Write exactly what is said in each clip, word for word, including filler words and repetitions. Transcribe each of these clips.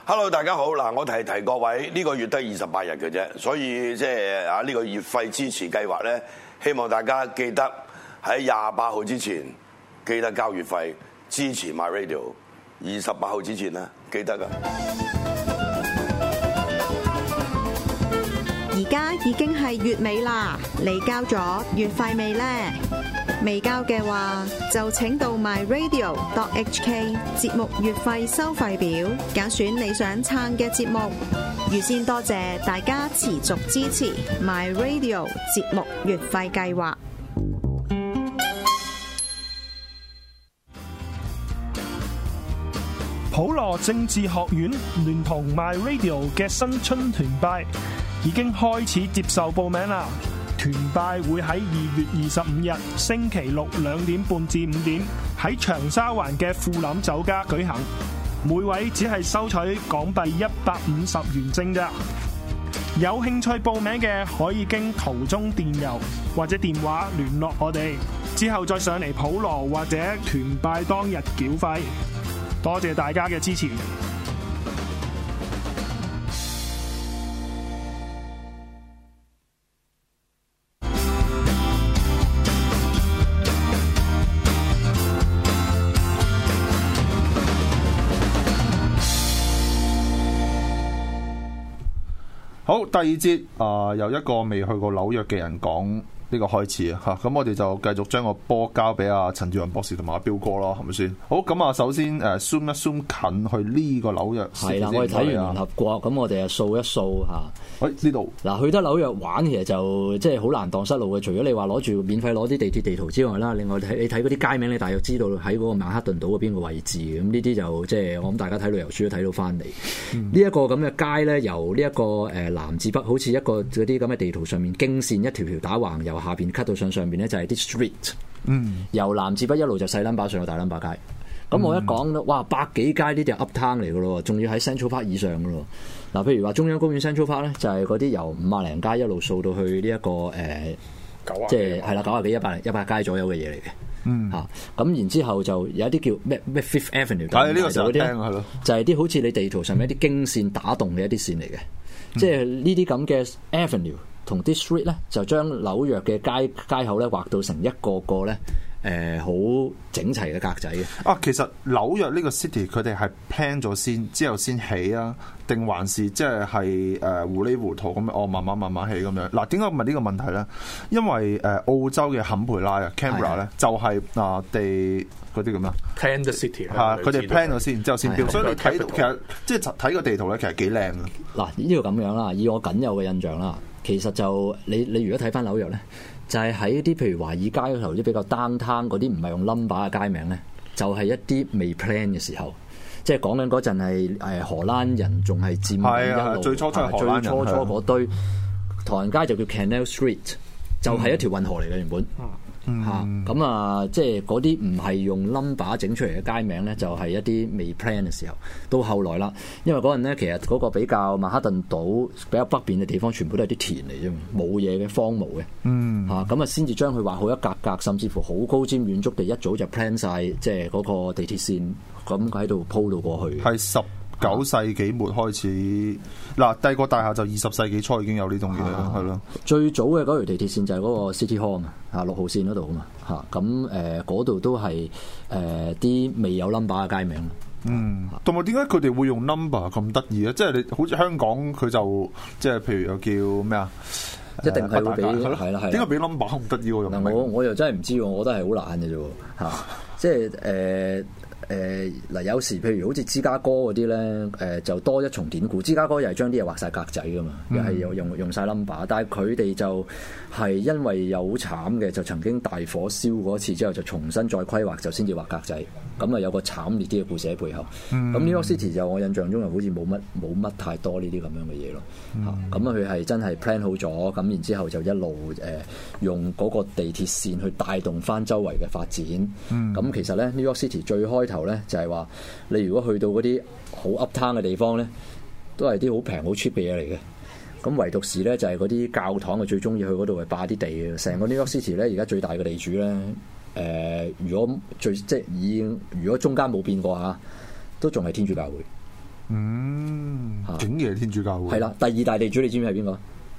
Hello， 大家好。嗱，我提提各位，呢、這個月得二十八日嘅啫，所以即係啊呢個月費支持計劃咧，希望大家記得喺廿八號之前記得交月費支持 My Radio。二十八號之前啊，記得噶。 而家已經係月尾啦，你交咗月費未呢？未交嘅話，就請到 My Radio dot H K 節目月費收費表，揀選你想撐嘅節目。預先多謝大家持續支持 My Radio 節目月費計劃。 普羅政治學院聯同 My Radio 嘅新春團拜已經開始接受報名啦！團拜會喺二月二十五日星期六兩點半至五點喺長沙灣嘅富林酒家舉行，每位只係收取港幣一百五十元正咋。有興趣報名嘅可以經途中電郵或者電話聯絡我哋，之後再上嚟普羅或者團拜當日繳費。多謝大家嘅支持。 好，第二節啊、呃，由一個未去過紐約嘅人講呢個開始啊，嚇咁我哋就繼續將個波交俾阿陳志宏博士同埋阿彪哥咯，係咪先？好，咁啊，首先誒 zoom 一 zoom 近去呢個紐約， 係啦，我哋睇完聯合國，咁我哋啊掃一掃嚇。 喂，呢度嗱，去得紐約玩其實就即係好難蕩失路嘅，除咗你話攞住免費攞啲地鐵地圖之外啦，另外睇你睇嗰啲街名，你大約知道喺嗰個曼克頓島嘅邊個位置，咁呢啲就即係我諗大家睇旅遊書都睇到翻嚟。呢一、嗯、個咁嘅街咧，由呢一個誒南至北，好似一個嗰啲咁嘅地圖上面經線一條條打橫，由下邊 cut 到上上邊咧就係啲 street，嗯，由南至北一路就細 number 上到大 number 街。咁、嗯、我一講到哇百幾街呢啲係 uptown 嚟嘅咯，仲要喺 Central Park 以上嘅咯。嗱，譬如話中央公園 Central Park 咧，就係嗰啲由五啊零街一路掃到去呢、這、一個誒，九啊即係係啦九啊幾一百一百街左右嘅嘢嚟嘅。嗯，嚇咁、啊、然之後就有一啲叫咩咩 Fifth Avenue， 但係呢個時候聽係咯， 就係啲好似你地圖上面一啲經線打動嘅一啲線嚟嘅，嗯、即係呢啲咁嘅 Avenue 同啲 Street 咧，就將紐約嘅街街口咧畫到成一個個咧。誒好、呃、整齊嘅格仔嘅啊，其實紐約呢個 city 佢哋係 plan 咗先，之後先起啊，定還是即係係誒糊裡糊塗咁樣，哦慢慢慢慢起咁樣。嗱，點解問呢個問題咧？因為誒、呃、澳洲嘅坎培拉啊 Canberra 咧，就係、是、啊、呃、地嗰啲咁啊 plan the city 嚇，佢哋 plan 咗先，之後先標。所以你睇其實即係睇個地圖咧，其實幾靚啊。 嗱，呢個咁樣啦，以我僅有嘅印象啦，其實就你你如果睇翻紐約咧。就係喺啲譬如華爾街嗰頭啲比較 downtown 嗰啲唔係用 number 嘅街名咧，就係、是、一啲未 plan 嘅時候，即係講緊嗰陣係誒荷蘭人仲係佔領一路， 最初初荷蘭人， 最初初嗰堆唐人街就叫 Canal Street， 就係一條運河嚟嘅原本。嚇咁啊！即係嗰啲唔係用 number 整出嚟嘅街名咧，就係、是、一啲未 plan 嘅時候。到後來啦，因為嗰陣咧，其實嗰個比較曼克頓島比較北邊嘅地方，全部都係啲田嚟啫嘛，冇嘢嘅，荒蕪嘅。嗯，嚇咁啊，先至將佢畫好一格格，甚至乎好高瞻遠矚地一早就 plan 晒，即係嗰個地鐵線咁喺度鋪到過去。 係十九世紀末開始，嗱帝國大廈就二十世紀初已經有呢種嘢啦，係咯、啊。的最早嘅嗰條地鐵線就係嗰個 City Hall 啊嘛，嚇六號線嗰度啊嘛，嚇咁誒嗰度都係誒啲未有 number 嘅街名。 嗯，同埋點解佢哋會用 number 咁得意咧？即係你好似香港佢就即係譬如又叫咩啊？ 一定係會俾係啦係啦。 點解俾 number 咁得意喎？ 嗱我我又真係唔知喎，我覺得係好懶嘅啫喎嚇，即係誒。呃誒嗱、呃，有時譬如好似芝加哥嗰啲咧，誒、呃、就多一重典故。芝加哥又係將啲嘢畫晒格仔噶嘛，又係用用用曬 number。但係佢哋就係因為又好慘嘅，就曾經大火燒過一次之後，就重新再規劃，就先至畫格仔。咁啊有個慘烈啲嘅故事喺背後。咁 New York City 就我印象中又好似冇乜冇乜太多呢啲咁樣嘅嘢咯。嚇咁啊佢係真係 plan 好咗，咁然之後就一路誒、呃、用嗰個地鐵線去帶動翻周圍嘅發展。咁、嗯、其實咧 New York City 最開頭咧就係話你如果去到嗰啲好 uptown 嘅地方咧，都係啲好平好 cheap 嘅嘢嚟嘅。咁唯獨是咧就係嗰啲教堂嘅最中意去嗰度係霸啲地嘅。成個 New York City 咧而家最大嘅地主咧，誒、呃、如果最即係以如果中間冇變過嚇，都仲係天主教會。嗯。 竟然係天主教會。 係啦，第二大地主你知唔知係邊個？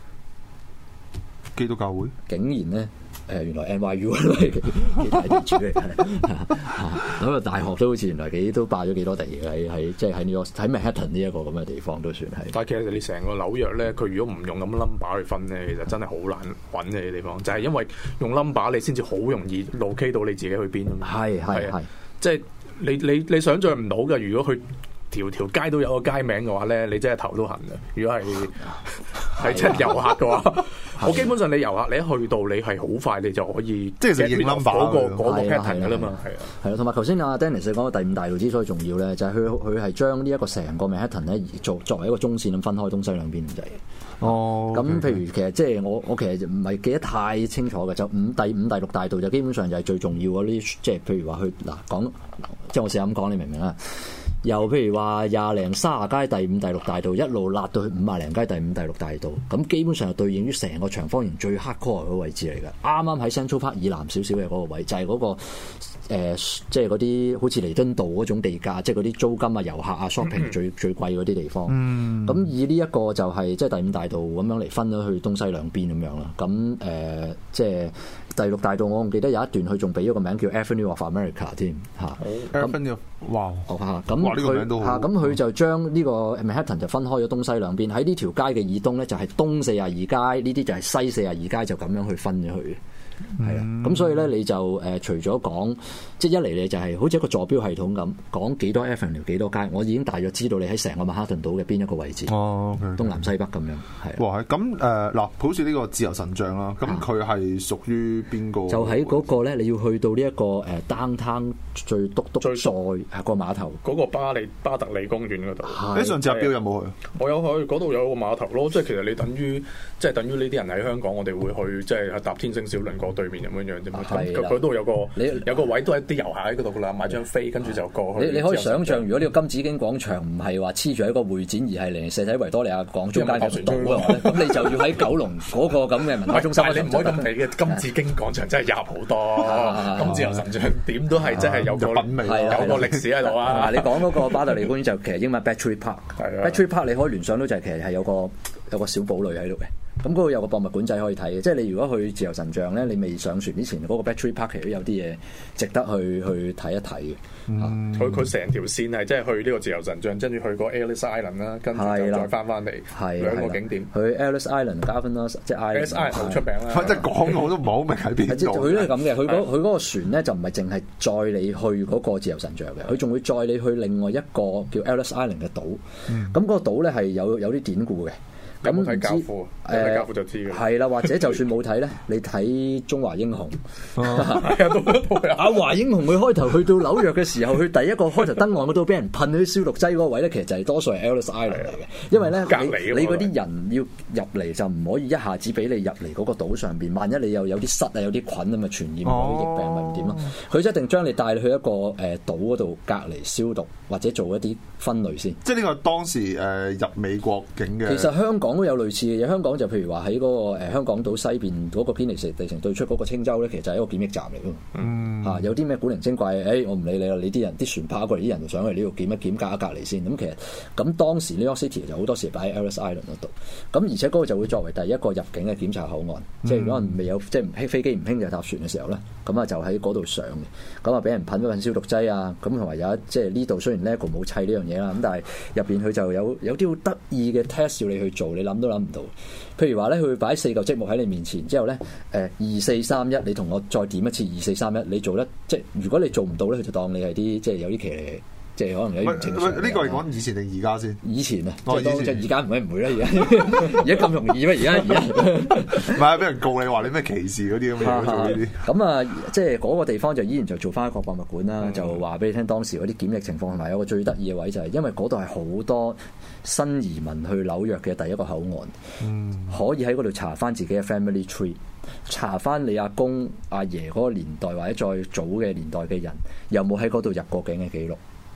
基督教會。 竟然咧。誒原來 N Y U 都係幾大地主嚟嘅，咁個大學都好似原來幾都霸咗幾多地嘅，喺喺即係喺 New York 喺 Manhattan 呢一個咁嘅地方都算係。 但係其實你成個紐約咧，佢如果唔用咁 number 去分咧，其實真係好難揾嘅地方，就係、是、因為用 number 你先至好容易 locate 到你自己去邊啊嘛。係係係，即係你你你想像唔到嘅，如果佢條條街都有個街名嘅話咧，你真係頭都痕嘅。如果係係即係遊客嘅話，我基本上你遊客你一去到，你係好快你就可以即係就認 number 嗰個嗰個 pattern 㗎啦嘛。係啊， 係啊，同埋頭先阿 Dennis 講嘅第五大道之所以重要咧，就係佢佢係將呢一個成個 Manhattan 咧作作為一個中線咁分開東西兩邊咁滯。 哦， 咁譬如其實即係我我其實唔係記得太清楚嘅，就五第五第六大道就基本上就係最重要嗰啲，即係譬如話去嗱講，即係我試下咁講，你明唔明啊？由譬如話廿零卅街第五第六大道一路辣到去五廿零街第五第六大道，咁基本上係對應於成個長方形最 hardcore 嘅位置嚟嘅。啱啱喺 Central Park 以南少少嘅嗰個位，就係、是、嗰、那個、呃、即係嗰啲好似彌敦道嗰種地價，即係嗰啲租金啊、遊客啊、shopping 最最貴嗰啲地方。咁、嗯、以呢一個就係、是、即係第五大道咁樣嚟分咗去東西兩邊咁樣啦。咁誒、呃、即係。第六大道我唔記得有一段佢仲俾咗個名叫 Avenue of America 添嚇。 Avenue，哇！ 嚇咁佢嚇咁佢就將呢個 Manhattan 就分開咗東西兩邊。喺呢條街嘅以東咧就係東四廿二街，呢啲就係西四廿二街，就咁樣去分咗去。係啊，咁、嗯、所以咧你就誒、呃、除咗講，即係一嚟你就係好似一個坐標系統咁，講幾多 Avenue 幾多街，我已經大約知道你喺成個曼哈頓島嘅邊一個位置。哦， okay, okay. 東南西北咁樣係。哇， 咁誒嗱，好似呢個自由神像啦，咁佢係屬於邊個？ 就喺嗰個咧，你要去到呢、這、一個誒 downtown 最篤篤在個碼頭嗰個巴利巴特利公園嗰度。 你上次阿標有冇去？ 我有去，嗰度有個碼頭咯，即係其實你等於即係等於呢啲人喺香港，我哋會去即係搭天星小輪過對面咁樣樣啫嘛。佢都有個你有個位都係啲遊客喺嗰度噶啦，買張飛跟住就過去。 你你可以想象，如果呢個金紫荊廣場唔係話黐住喺個會展，而係零零舍喺維多利亞港中間嘅島嘅話咧，咁你就要喺九龍嗰個咁嘅文化中心。 你唔可以咁理嘅，金紫荊廣場真係入好多。金自由神像點都係真係有個品味，有個歷史喺度啊！ 你講嗰個巴特利公園就其實英文 Battery Park，Battery Park 你可以聯想到就係其實係有個有個小堡壘喺度嘅。咁嗰度有個博物館仔可以睇嘅，即係你如果去自由神像咧，你未上船之前，嗰、那個 Battery Park 其實都有啲嘢值得去去睇一睇嘅。 佢佢成條線係即係去呢個自由神像，跟住去個 Ellis Island 啦，跟住就再翻翻嚟兩個景點。 去 Ellis Island、Governor 即係 Ellis Island 好出名啦。 即係講我都唔係好明喺邊度。 佢都係咁嘅，佢嗰佢嗰個船咧就唔係淨係載你去嗰個自由神像嘅，佢仲會載你去另外一個叫 Ellis Island 嘅島。咁、嗯、嗰個島咧係有有啲典故嘅。 咁唔知誒，睇教父就知嘅。 係啦，或者就算冇睇咧，你睇《中華英雄》 啊， 阿華英雄佢開頭去到紐約嘅時候，佢第一個開頭登岸嗰度俾人噴啲消毒劑嗰個位咧，其實就係多數係 Ellis Island 嚟嘅，因為咧你你嗰啲人要入嚟就唔可以一下子俾你入嚟嗰個島上邊，萬一你又有啲虱啊、有啲菌咁啊傳染嗰啲疫病咪唔掂咯。佢一定將你帶去一個誒島嗰度隔離消毒，或者做一啲分類先。 即係呢個當時誒入美國境嘅。 其實香港都有類似嘅嘢，香港就譬如話喺嗰個誒香港島西邊嗰個堅尼地城對出嗰個青洲咧，其實就係一個檢疫站嚟㗎。嗯，嚇有啲咩古靈精怪，誒、哎、我唔理你啦，你啲人啲船跑過嚟，啲人就上去呢度檢一檢，隔一隔離先。咁其實咁當時 New York City 就好多時擺喺 Ellis Island 嗰度，咁而且嗰個就會作為第一個入境嘅檢查口岸，嗯、即係如果未有即係唔興飛機唔興就搭船嘅時候咧，咁啊就喺嗰度上嘅，咁啊俾人噴咗噴消毒劑啊，咁同埋有一即係呢度雖然 LEGO 冇砌呢樣嘢啦，咁但係入邊佢就有有啲好得意嘅 test 要你去做，你諗都諗唔到。譬如話咧，佢會擺四嚿積木喺你面前，之後咧，誒二四三一，你同我再點一次二四三一，你做得即係如果你做唔到咧，佢就當你係啲即係有啲騎呢，即係可能有啲正常。呢個係講以前定而家先？ 以前啊，即係當即係而家唔會唔會啦，而家而家咁容易咩？而家而家唔係俾人告你話你咩歧視嗰啲咁樣做呢啲。 咁啊，即係嗰個地方就依然就做翻一個博物館啦，嗯、就話俾你聽當時嗰啲檢疫情況，同埋有個最得意嘅位就係因為嗰度係好多新移民去紐約嘅第一個口岸，嗯、可以喺嗰度查翻自己嘅 family tree， 查翻你阿公阿爺嗰個年代或者再早嘅年代嘅人有冇喺嗰度入過境嘅記錄。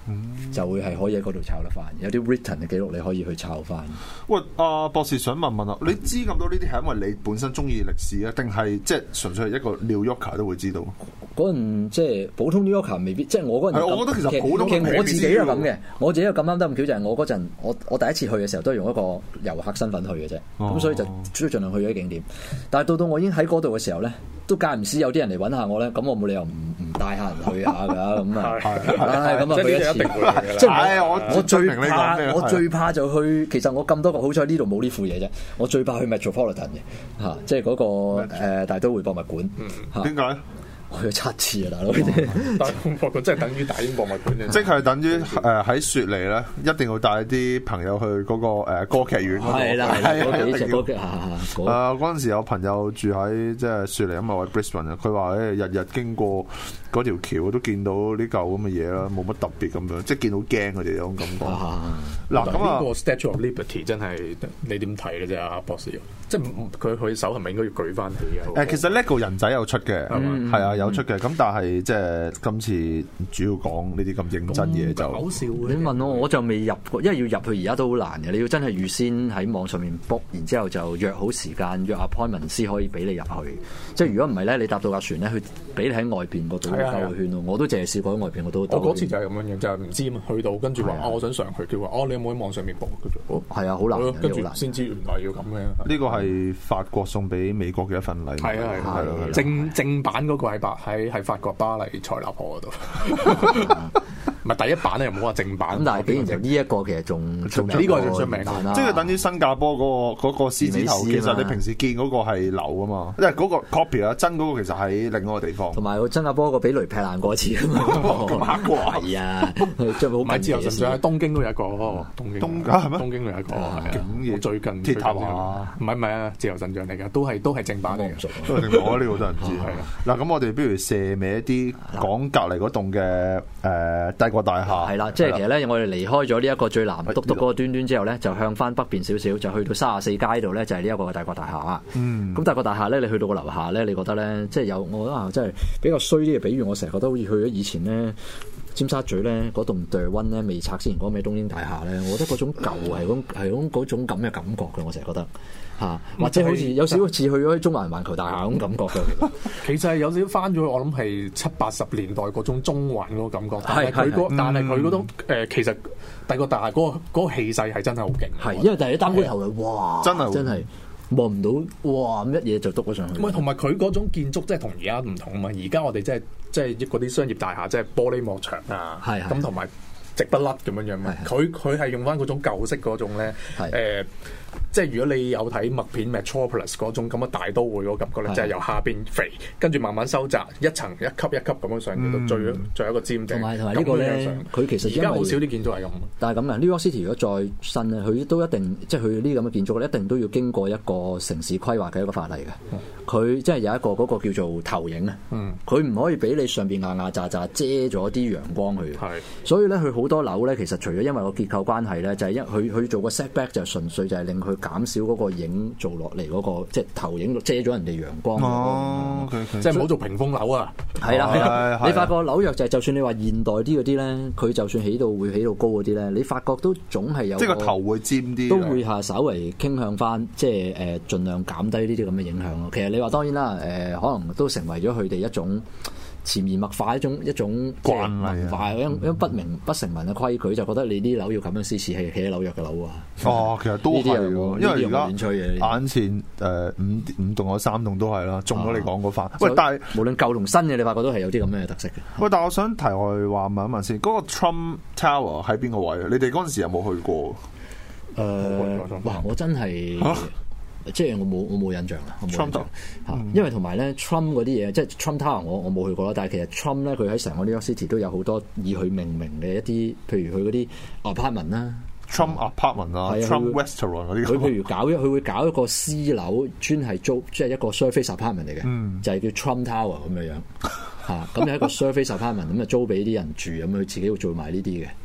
嗯、就會係可以喺嗰度抄得翻。有啲 written 嘅記錄你可以去抄翻。 喂，阿、呃、博士想問問啊，你知咁多呢啲係因為你本身中意歷史啊，定係即係純粹係一個 New Yorker 都會知道？ 嗰陣即係普通 New Yorker 未必，即係我嗰陣。 我覺得其實普通其實我自己係咁嘅，我自己又咁啱得咁巧就係我嗰陣，我我第一次去嘅時候都係用一個遊客身份去嘅啫，咁、哦、所以就主要盡量去咗啲景點。但係到到我已經喺嗰度嘅時候咧，都間唔時有啲人嚟揾下我咧，咁我冇理由唔唔帶下人去下㗎，咁啊，咁啊去一次。即係我我最怕我最怕就去，其實我咁多個好彩呢度冇呢副嘢啫，我最怕去 Metropolitan 嘅嚇，即係嗰個誒大都會博物館嚇。點解？我去咗七次啊，大佬！ 大英博物館真係等於大英博物館嘅， 即係等於誒喺雪梨咧，一定要帶啲朋友去嗰個誒歌劇院嗰度。係啦，係啦，一定要。誒嗰陣時有朋友住喺即係雪梨，咁啊喺 Brisbane 啊，佢話誒日日經過嗰條橋都見到呢嚿咁嘅嘢啦，冇乜特別咁樣，即係見到驚佢哋嗰種感覺。 嗱咁啊，個 Statue of Liberty 真係你點睇嘅啫，阿博士？即係佢佢手係咪應該要舉翻起啊？誒， 其實 LEGO 人仔有出嘅，係啊。有出嘅，咁但係即係今次主要講呢啲咁認真嘢就搞笑。你問我我就未入過，因為要入去而家都好難嘅，你要真係預先喺網上面 book，然之後就約好時間約 appointment 先可以俾你入去。即係如果唔係咧，你搭到架船咧，佢俾你喺外邊嗰度兜個圈咯。我都淨係試過喺外邊嗰度。我嗰次就係咁樣嘅，就係唔知嘛，去到跟住話啊，我想上去，叫話哦，你有冇喺網上面 book？跟住係啊，好難， 跟住先知原來要咁樣。 呢個係法國送俾美國嘅一份禮物。 係啊係啊，正正版嗰個係白喺係法國巴黎塞納河嗰度，唔係第一版咧，又冇話正版。 咁但係竟然就呢一個其實仲仲呢個就出名啦， 即係等於新加坡嗰個嗰個獅子頭，其實你平時見嗰個係流啊嘛，因為嗰個 copy 啊，真嗰個其實喺另一個地方。 同埋新加坡個俾雷劈爛過一次啊嘛， 咁怪係啊，即係好。 咪自由神像喺東京都有一個，東京東係咩？ 東京都有一個，係最近鐵塔啊， 唔係唔係啊，自由神像嚟㗎，都係都係正版嚟嘅。 都係正版，呢個都人知係啦。嗱咁我哋不如射尾一啲講隔離嗰棟嘅誒帝國大廈。 係啦，即係其實咧，我哋離開咗呢一個最南篤篤嗰個端端之後咧，就向翻北邊少少，就去到三十四街度咧，就係呢一個帝國大廈。嗯，咁帝國大廈咧，你去到個樓下咧，你覺得咧，即係有我覺得啊，真係比較衰啲嘅比喻。我成日覺得好似去咗以前咧，尖沙咀咧嗰棟 The One 咧未拆之前嗰個咩東英大廈咧，我覺得嗰種舊係咁係咁嗰種咁嘅感覺嘅，我成日覺得。嚇，或者好似有少少似去咗中環環球大廈咁感覺嘅。 其實係有少少翻咗去，我諗係七八十年代嗰種中環嗰個感覺。但係佢嗰，但係佢嗰種誒，其實帝國大廈嗰個嗰個氣勢係真係好勁。 係，因為第一單觀頭嚟，哇！ 真係真係望唔到，哇！咁一嘢就篤咗上去。 唔係，同埋佢嗰種建築即係同而家唔同啊嘛！而家我哋即係即係嗰啲商業大廈，即係玻璃幕牆啊，咁同埋直不甩咁樣樣嘛。佢佢係用翻嗰種舊式嗰種咧，誒。即係如果你有睇默片 Metropolis 嗰種咁嘅大都會嗰個感覺咧，就係由下邊肥，跟住慢慢收窄，一層一級一級咁樣上，到最最後一個尖頂。 同埋同埋呢個咧，佢其實而家好少啲建築係咁。 但係咁啊，New York City 如果再新咧，佢都一定即係佢呢啲咁嘅建築咧，一定都要經過一個城市規劃嘅一個法例嘅。佢即係有一個嗰個叫做投影啊。佢唔可以俾你上邊牙牙咋咋遮咗啲陽光去。係。所以咧，佢好多樓咧，其實除咗因為個結構關係咧，就係因佢佢做個 setback 就純粹就係令佢減少嗰個影做落嚟嗰個即係投影遮咗人哋陽光。 哦， 即係唔好做屏風樓啊！ 係啦，係啦，你發覺紐約就係就算你話現代啲嗰啲咧，佢就算起到會起到高嗰啲咧，你發覺都總係有即係個頭會尖啲， 都會下稍微傾向翻，即係誒盡量減低呢啲咁嘅影響咯。其實你話當然啦，誒可能都成為咗佢哋一種潛移默化一種一種慣文化，因因不明不成文嘅規矩，就覺得你啲樓要咁樣施設係起喺紐約嘅樓啊。 哦，其實都係喎，因為而家眼前誒五五棟有三棟都係啦，中咗你講嗰番。喂，但係無論舊同新嘅，你發覺都係有啲咁嘅特色嘅。 喂，但係我想題外話問一問先，嗰個 Trump Tower 喺邊個位？你哋嗰陣時有冇去過？ 誒，哇！我真係〜即係我冇我冇印象啦，我冇印象嚇，嗯、因為同埋咧 Trump 嗰啲嘢，即係 Trump Tower 我我冇去過啦。但係其實 Trump 咧佢喺成個 New York City 都有好多以佢命名嘅一啲，譬如佢嗰啲 apartment 啦 ，Trump apartment 啊，Trump restaurant 嗰啲。 佢譬如搞一佢會搞一個私樓，專係租即係一個 surface apartment 嚟嘅，嗯、就係叫 Trump Tower 咁樣樣嚇。咁有一個 surface apartment 咁啊租俾啲人住，咁佢自己會做埋呢啲嘅。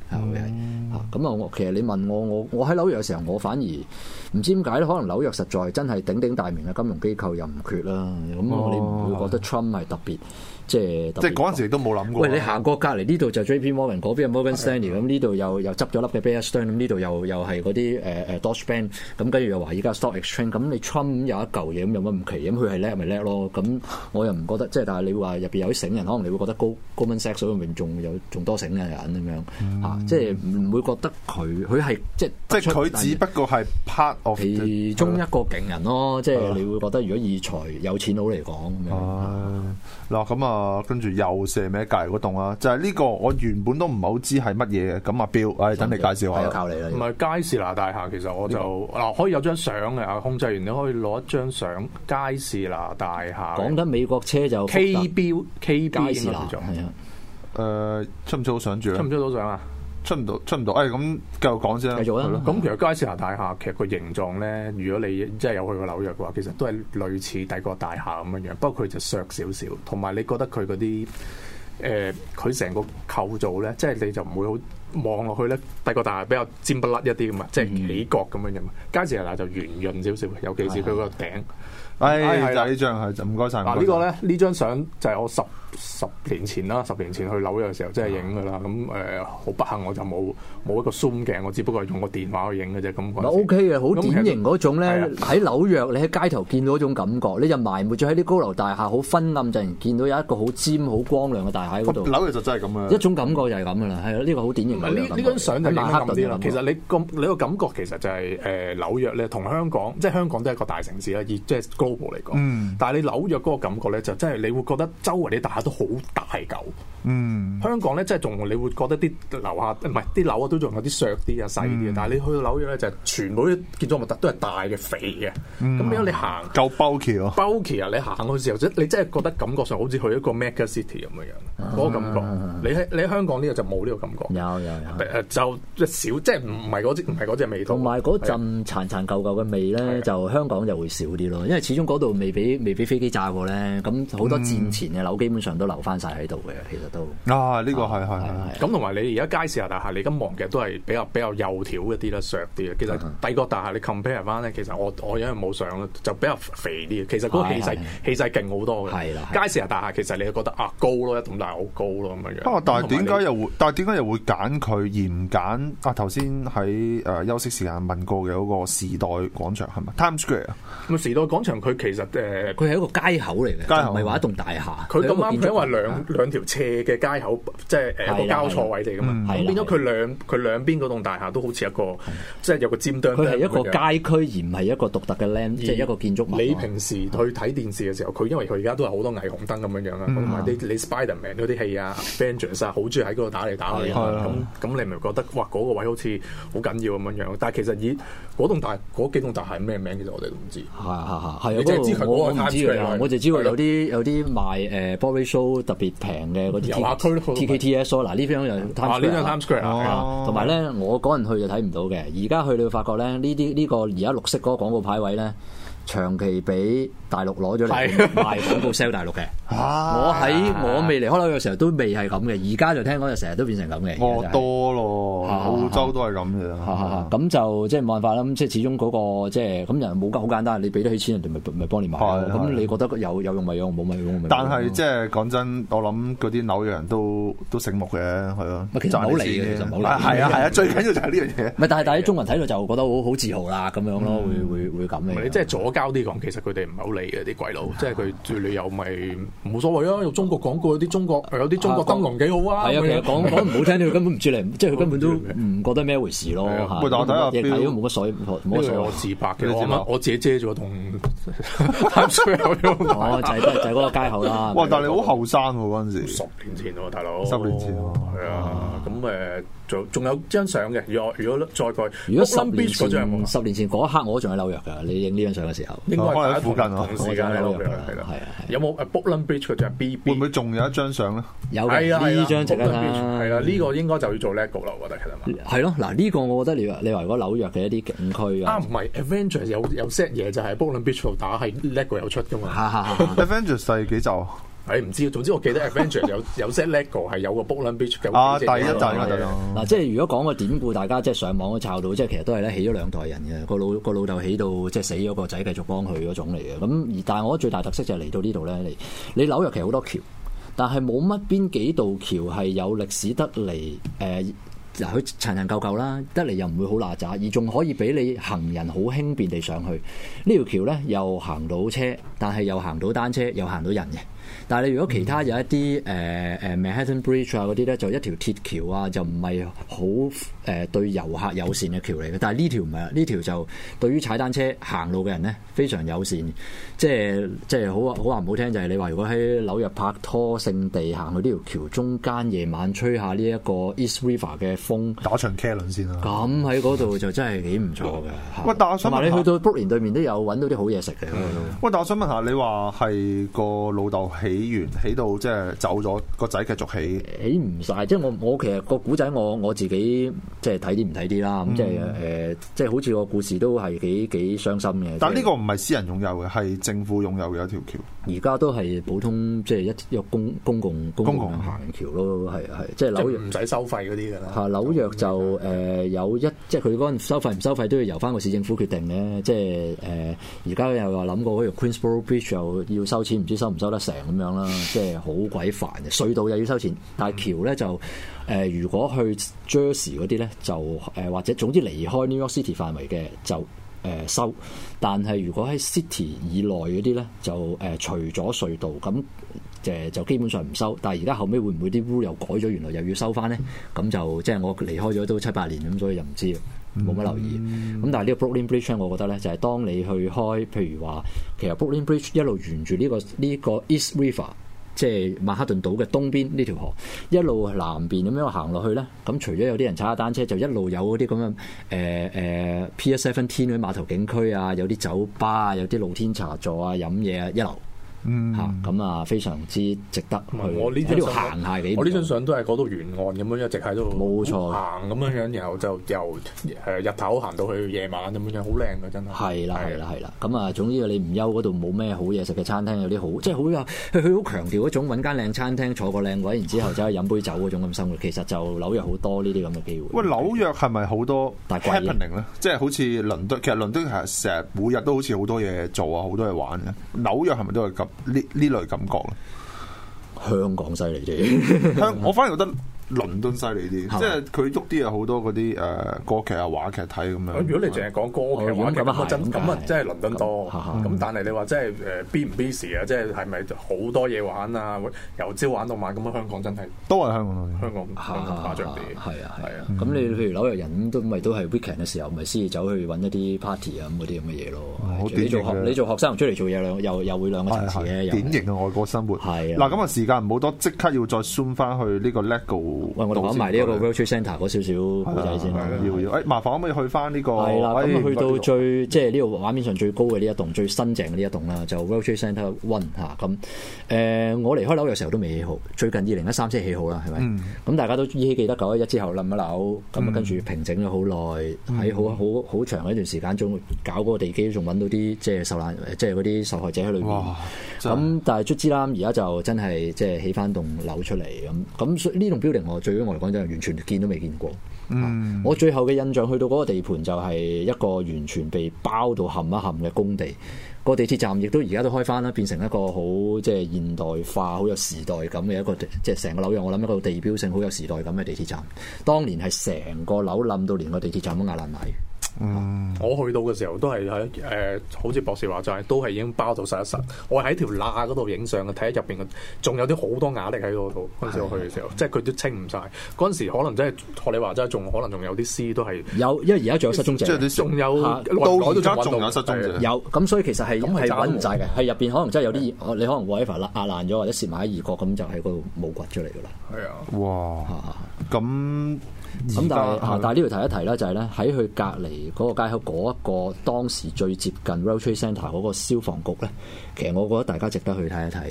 會係嚇。咁啊，我其實你問我，我我喺紐約嘅時候，我反而唔知點解咧，可能紐約實在真係鼎鼎大名嘅金融機構又唔缺啦。咁、哦、你唔會覺得 Trump 係特別？即係即係嗰陣時都冇諗過。 喂，你行過隔離呢度就 J P Morgan， 嗰邊係 Morgan Stanley，咁呢度又又執咗粒嘅 Bear Stearns， 咁呢度又又係嗰啲誒誒 Deutsche Bank， 咁跟住又話依家 Stock Exchange， 咁你 Trump 有一嚿嘢咁有乜唔奇？咁佢係叻咪叻咯？咁我又唔覺得，即係但係你話入邊有啲醒人，可能你會覺得高 Goldman Sachs 入面仲有仲多醒嘅人咁樣嚇、嗯啊，即係唔會覺得佢佢係即係即係佢只不過係 part of 其中一個勁人咯，即係你會覺得如果以財有錢佬嚟講咁樣嗱咁啊，跟住又射咩隔離嗰棟啊？就係、是、呢個我原本都唔係好知係乜嘢嘅。咁啊標，誒等你介紹下。 靠你啦。 唔係佳士拿大廈，其實我就嗱、這個、可以有張相嘅啊，控制員你可以攞一張相佳士拿大廈。 講緊美國車就 K 標 K 佳士拿係啊。 誒出唔出到相住咧？ 出唔出到相啊？ 出唔到，出唔到。誒咁繼續講先啦。 繼續啦。 咁其實佳士拿大廈其實個形狀咧，如果你真係有去過紐約嘅話，其實都係類似帝國大廈咁樣樣，不過佢就削少少，同埋你覺得佢嗰啲誒佢成個構造咧，即係你就唔會好望落去咧，帝國大廈比較尖不甩一啲咁嘛，即係起角咁樣樣。佳士拿就圓潤少少，尤其是佢個頂。 係就呢張係，唔該晒。 嗱呢個咧，呢張相就係我十十年前啦，十年前去紐約嘅時候真係影噶啦。咁誒好不幸我就冇冇一個 zoom 鏡，我只不過係用個電話去影嘅啫。咁 O K 嘅，好典型嗰種咧，喺紐約你喺街頭見到嗰種感覺，你就埋沒咗喺啲高樓大廈，好昏暗，就然見到有一個好尖、好光亮嘅大廈喺嗰度。 紐約就真係咁啊！ 一種感覺就係咁噶啦，係啊，呢個好典型。 呢呢張相就影得咁啲啦。其實你個你個感覺其實就係誒紐約咧，同香港即係香港都係一個大城市啦，以即係 global 嚟講。嗯但係你紐約嗰個感覺咧，就真係你會覺得周圍啲大廈都好大嚿。嗯，香港咧即係仲你會覺得啲樓下唔係啲樓啊，都仲有啲削啲啊、細啲、嗯、但係你去到紐約咧，就係、全部啲建築物都係大嘅、肥嘅。咁點解你行夠 bulky 咯 bulky 啊！你行嗰時候，即你真係覺得感覺上好似去一個 mega city 咁樣樣，嗰、啊嗰個感覺。啊、你喺你喺香港呢個就冇呢個感覺。有有有。就即少，即係唔係嗰隻唔係嗰隻味道。同埋嗰陣殘殘舊舊嘅味咧，就香港就會少啲咯，因為始終嗰度未俾。未俾飛機炸過咧，咁好多戰前嘅樓基本上都留翻晒喺度嘅，其實都啊，呢、這個係係係。 咁同埋你而家佳士拿大廈，你咁望嘅都係比較比較幼條一啲啦，削啲嘅。其實帝國大廈你 compare 翻咧，其實我我因為冇相就比較肥啲嘅。其實嗰個氣勢氣勢勁好多嘅。係啦，佳士拿大廈其實你覺得啊高咯，一棟大好高咯咁樣樣。啊， 但係點解又會？但係點解又會揀佢而唔揀啊？頭先喺誒休息時間問過嘅嗰個時代廣場係咪 Times Square 啊？ 咁時代廣場佢其實誒。 佢係一個街口嚟嘅，唔係話一棟大廈。佢咁啱，因為兩兩條斜嘅街口，即係誒個交錯位嚟噶嘛。咁變咗佢兩佢兩邊嗰棟大廈都好似一個，即係有個尖端。佢係一個街區，而唔係一個獨特嘅 land，即係一個建築物。你平時去睇電視嘅時候，佢因為佢而家都係好多霓虹燈咁樣樣啦，同埋啲你 Spiderman 嗰啲戲啊 ，Avengers 啊，好中意喺嗰度打嚟打去。咁咁你咪覺得哇嗰個位好似好緊要咁樣樣。但係其實以嗰棟大嗰幾棟大廈係咩名？其實我哋都唔知。係係係係。你淨係知佢嗰個。唔知㗎，我就知道有啲有啲賣誒 Broadway show 特別平嘅嗰啲 T K T S 嗱呢張又 Times Square 同埋咧我嗰陣去就睇唔到嘅，而家去你會發覺咧呢啲呢個而家綠色嗰個廣告牌位咧長期俾大陸攞咗嚟賣廣告 sell 大陸嘅。我喺我未離開紐約嘅時候都未係咁嘅，而家就聽講就成日都變成咁嘅。 哦，多咯，澳洲都係咁嘅。 咁就即係冇辦法啦。咁即係始終嗰個即係咁人冇咁好簡單，你俾得起錢人哋咪咪幫你買。咁你覺得有有用咪用，冇咪用咪。 但係即係講真，我諗嗰啲紐約人都都醒目嘅，係咯。 其實唔好理嘅，其實唔好理。 係啊係啊，最緊要就係呢樣嘢。 唔係，但係但係啲中文睇到就覺得好好自豪啦，咁樣咯，會會會咁嘅。 你即係左膠啲講，其實佢哋唔係好理嘅啲鬼佬，即係佢住你又咪冇所謂啊！用中國廣告有啲中國有啲中國燈籠幾好啊！ 係啊，其實講講唔好聽啲，佢根本唔知你，即係佢根本都唔覺得咩回事咯。 喂，但我睇下睇都冇乜所謂，冇乜所謂。 我自白嘅，我我自己遮咗同 Times Square 哦，就係就係嗰個街口啦。 哇！但係你好後生喎嗰陣時， 十年前喎，大佬。 十年前喎， 係啊。咁誒，仲仲有張相嘅。如果如果再過， 如果十年前十年前嗰一刻，我仲喺紐約㗎。你影呢張相嘅時候， 應該喺附近啊。 同時間喺紐約係啦，係啊。有冇誒 Brooklyn Bridge 嗰張 B B？會唔會仲有一張相咧？ 有嘅，呢張值啦。 係啦，呢個應該就要做 lego 啦，我覺得其實嘛。 係咯，嗱呢個我覺得你話你話如果紐約嘅一啲景區啊， 唔係 Avengers 有有 set 嘢就係 Brooklyn Bridge 度打係 lego 有出㗎嘛。 Avengers 第幾集？ 誒唔知，總之我記得 Adventure 有有 set Lego 係有個 Brooklyn Bridge 嘅。 啊，第一集啦， 嗱，即係如果講個典故，大家即係上網都抄到，即係其實都係咧起咗兩代人嘅，個老個老豆起到即係死咗，個仔繼續幫佢嗰種嚟嘅。咁而但係我覺得最大特色就係嚟到呢度咧，你你紐約其實好多橋，但係冇乜邊幾道橋係有歷史得嚟誒。呃嗱，佢層層舊舊啦，得嚟又唔會好邋遢，而仲可以俾你行人好輕便地上去。呢條橋咧又行到車，但係又行到單車，又行到人嘅。但係你如果其他有一啲誒誒 Manhattan Bridge 啊嗰啲咧，就一條鐵橋啊，就唔係好誒對遊客友善嘅橋嚟嘅。但係呢條唔係，呢條就對於踩單車行路嘅人咧非常友善。即係即係好好話唔好聽，就係、是、你話如果喺紐約拍拖聖地行去呢條橋中間，夜晚吹下呢一個 East River 嘅風， 打場茄輪先啦。 咁喺嗰度就真係幾唔錯嘅。 喂，但係我想問下， 你去到 Brooklyn 對面都有揾到啲好嘢食嘅。 喂，但我想問下，你話係個老豆起完起到即係走咗，個仔繼續起， 起唔晒。即係我我其實個古仔我我自己即係睇啲唔睇啲啦。咁、嗯、即係誒、呃，即係好似個故事都係幾幾傷心嘅。 但係呢個唔係私人擁有嘅，係政府擁有嘅一條橋。 而家都係普通即係一一個公公共公共行橋咯，係係即係紐約唔使收費嗰啲㗎啦。 嚇紐約就誒、呃、有一即係佢嗰陣收費唔收費都要由翻個市政府決定嘅。即係誒而家又話諗過嗰條 Queensboro Bridge 又要收錢，唔知收唔收得成咁樣啦。即係好鬼煩嘅，隧道又要收錢，但係橋咧就誒、呃、如果去 Jersey 嗰啲咧就誒、呃、或者總之離開 New York City 範圍嘅就誒、呃、收，但係如果喺 City 以內嗰啲咧就誒、呃、除咗隧道咁誒就基本上唔收。但係而家後尾會唔會啲 rule 又改咗，原來又要收翻咧？咁就即係我離開咗都七八年咁，所以就唔知冇乜留意。咁、嗯、但係呢個 Brooklyn Bridge 我覺得咧就係、是、當你去開，譬如話其實 Brooklyn Bridge 一路沿住呢、這個呢、這個 East River。即係曼克頓島嘅東邊呢條河，一路南邊咁樣行落去咧，咁除咗有啲人踩下單車，就一路有嗰啲咁樣誒誒 Pier Seventeen 嗰啲碼頭景區啊，有啲酒吧啊，有啲露天茶座啊，飲嘢啊，一流。嗯嚇，咁啊非常之值得去。 我呢張行下幾， 我呢張相都係嗰度沿岸咁樣一直喺度， 冇錯行咁樣樣，然後就由誒日頭行到去夜晚咁樣樣，好靚㗎真係。係啦係啦係啦，咁啊總之你唔憂嗰度冇咩好嘢食嘅餐廳，有啲好即係好有佢佢好強調嗰種揾間靚餐廳坐個靚位，然之後走去飲杯酒嗰種咁生活。其實就紐約好多呢啲咁嘅機會。 喂，紐約係咪好多 happening 咧？即係好似倫敦，其實倫敦係成日每日都好似好多嘢做啊，好多嘢玩嘅。紐約係咪都係咁呢呢類感覺咧？ 香港犀利啲， 香我反而覺得倫敦犀利啲，即係佢喐啲有好多嗰啲誒歌劇啊、話劇睇咁樣。 如果你淨係講歌劇話劇咁啊，真咁啊，真係倫敦多。咁但係你話即係誒 busy 唔 busy 啊？即係係咪好多嘢玩啊？由朝玩到晚咁啊？香港真係都係香港， 香港誇張啲。係啊係啊。 咁你譬如紐約人都咪都係 weekend 嘅時候，咪先至走去揾一啲 party 啊咁嗰啲咁嘅嘢咯。你做學你做學生出嚟做嘢兩又又會兩個層次嘅。 典型嘅外國生活係嗱，咁啊時間唔好多，即刻要再 zoom 翻去呢個 Lego。 喂，我哋講埋呢一個 World Trade Center 嗰少少古仔先啦。 要要，誒麻煩可唔可以去翻呢個？ 係啦，咁去到最即係呢度畫面上最高嘅呢一棟最新淨嘅呢一棟啦，就 World Trade Center One 嚇咁。誒，我離開紐約嘅時候都未起好，最近二零一三先起好啦，係咪？咁大家都依稀記得九一一之後冧咗樓，咁啊跟住平整咗好耐，喺好好好長嘅一段時間中搞嗰個地基，仲揾到啲即係受難即係嗰啲受害者喺裏邊。咁但係卒之啦，而家就真係即係起翻棟樓出嚟咁。咁呢棟 building 我對於我嚟講真係完全見都未見過。嗯、我最後嘅印象去到嗰個地盤就係一個完全被包到冚一冚嘅工地。個地鐵站亦都而家都開翻啦，變成一個好即係現代化、好有時代感嘅一個即係成個紐約。我諗一個地標性、好有時代感嘅地鐵站。當年係成個樓冧到連個地鐵站都壓爛埋。 嗯，我去到嘅時候都係喺誒，好似博士話齋，都係已經包到實一實。我喺條罅嗰度影相嘅，睇下入邊嘅，仲有啲好多瓦礫喺嗰度。嗰陣時我去嘅時候，即係佢都清唔晒。嗰陣時可能真係學你話齋，仲可能仲有啲屍都係有，因為而家仲有失蹤者， 即係仲有到而家仲有失蹤者。 有咁，所以其實係係揾唔晒嘅，係入邊可能真係有啲，你可能 whatever 壓爛咗或者蝕埋喺異國，咁就喺嗰度冇掘出嚟噶啦。 係啊， 哇，咁。 咁但係啊，但係呢度提一提啦，就係咧喺佢隔離嗰個街口嗰一個當時最接近 World Trade Center 嗰個消防局咧，其實我覺得大家值得去睇一睇。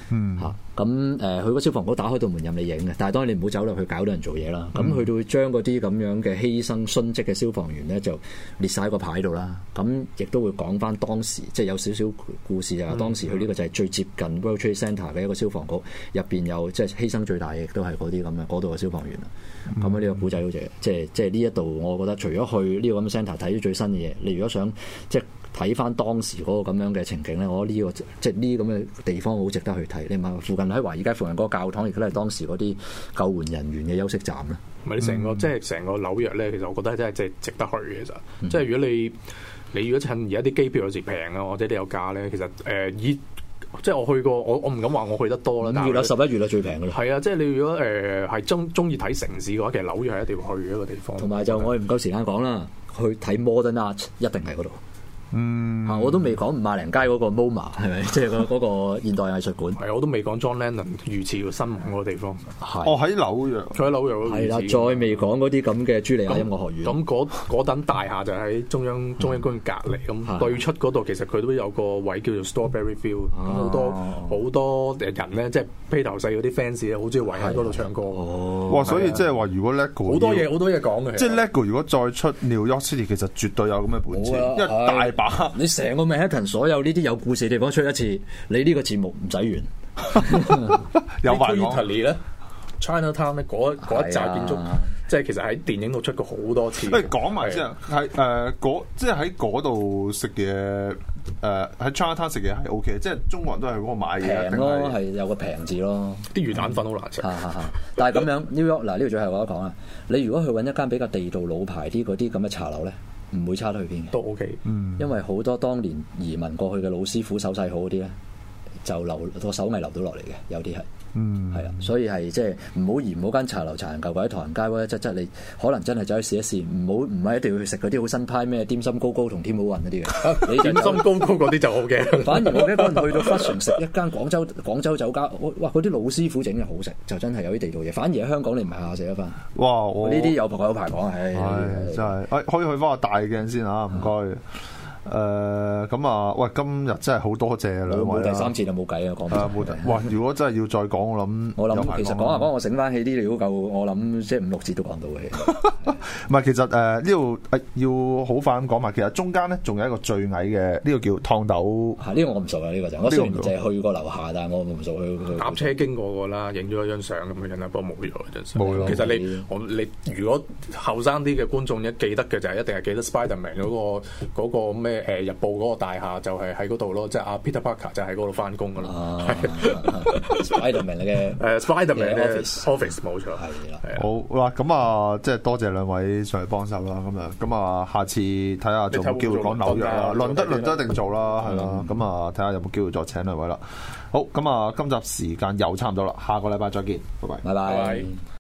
嗯嚇。咁誒，佢個消防局打開道門任你影嘅，但係當然你唔好走落去搞到人做嘢啦。咁佢都會將嗰啲咁樣嘅犧牲殉職嘅消防員咧，就列晒喺個牌度啦。咁亦都會講翻當時，即係有少少故事啊。當時佢呢個就係最接近 World Trade Center 嘅一個消防局，入邊有即係犧牲最大嘅，亦都係嗰啲咁嘅嗰度嘅消防員啦。咁呢、嗯、個古仔好似即係即係呢一度，我覺得除咗去呢個咁嘅 centre 睇啲最新嘅嘢，你如果想即係睇翻當時嗰個咁樣嘅情景咧，我覺得呢、這個即係呢啲咁嘅地方好值得去睇。你問附近喺華爾街附近嗰個教堂，亦都係當時嗰啲救援人員嘅休息站啦。 唔係你成個、嗯、即係成個紐約咧，其實我覺得真係即係值得去嘅。其實、嗯、即係如果你你如果趁而家啲機票有時平啊，或者你有價咧，其實誒、呃、以即係我去過，我我唔敢話我去得多啦。五月啦，十一月啦，最平嘅啦。係啊，即係你如果誒係中中意睇城市嘅話，其實紐約係一定要去嘅一個地方。同埋就我哋唔夠時間講啦，去睇 Modern Art 一定喺嗰度。嗯，啊，我都未講五馬零街嗰個 MoMA 係咪？即係嗰嗰個現代藝術館。係，我都未講 John Lennon 遇刺個新聞嗰個地方。係，哦喺紐約，佢喺紐約嗰度。係啦，再未講嗰啲咁嘅茱莉亞音樂學院。咁嗰嗰等大廈就喺中央中央公園隔離，咁對出嗰度其實佢都有個位叫做 Strawberry Field，好多好多人咧，即係披頭四嗰啲 fans 咧，好中意圍喺嗰度唱歌。哦，哇！所以即係話，如果 Lego 好多嘢好多嘢講嘅，即係 Lego 如果再出 New York City，其實絕對有咁嘅本錢，因為大把。你成個 Manhattan 所有呢啲有故事嘅地方出一次，你呢個節目唔使完。有埋講 Italy 咧 ，Chinatown 咧嗰嗰一紮建築，即係其實喺電影度出過好多次。不如講埋先啊，喺誒嗰即係喺嗰度食嘢，誒喺 Chinatown 食嘢係 O K，即係中國人都係嗰個買嘢平咯，係有個平字咯。啲魚蛋粉好難食。但係咁樣 New York 嗱呢個最後我一講啦，你如果去揾一間比較地道老牌啲嗰啲咁嘅茶樓咧，唔會差得去邊嘅，都 OK。嗯，因為好多當年移民過去嘅老師傅手勢好嗰啲咧，就留個手藝留到落嚟嘅，有啲係。嗯，係啊，所以係即係唔好嫌嗰間茶樓殘人舊或者唐人街嗰一質質，你可能真係走去試一試，唔好唔係一定要去食嗰啲好新派咩點心高高同天母雲嗰啲嘅。你點心高高嗰啲就好嘅。反而我記得嗰陣去到 Flushing 食一間廣州廣州酒家，哇！嗰啲老師傅整嘅好食，就真係有啲地道嘢。反而喺香港你唔係下下食一翻。哇！呢啲有排有排講，唉，真係，誒可以去翻個大鏡先嚇，唔該。誒咁啊！喂，今日真係好多謝兩位啦！冇第三次就冇計啊，講唔到。哇！如果真係要再講，我諗我諗其實講下講，我醒翻起啲料夠，我諗即係五六節都講到嘅。唔係，其實誒呢度要好快咁講埋。其實中間咧仲有一個最矮嘅，呢個叫燙豆。係呢個我唔熟啊，呢個就我雖然淨係去過樓下，但係我唔熟去。搭車經過過啦，影咗一張相咁樣啦，不過冇咗張相。冇咗。其實你我你如果後生啲嘅觀眾一記得嘅就係一定係記得 Spiderman 嗰個嗰個咩？誒日報嗰個大廈就係喺嗰度咯，即係阿 Peter Parker 就喺嗰度翻工噶啦。Spiderman 嘅誒 Spiderman 嘅 office 冇錯，係啦。好啦，咁啊，即係多謝兩位上嚟幫手啦。咁啊，咁啊，下次睇下做冇機會講紐約啦，倫敦倫敦一定做啦，係啦。咁啊，睇下有冇機會再請兩位啦。好，咁啊，今集時間又差唔多啦，下個禮拜再見，拜拜，拜拜。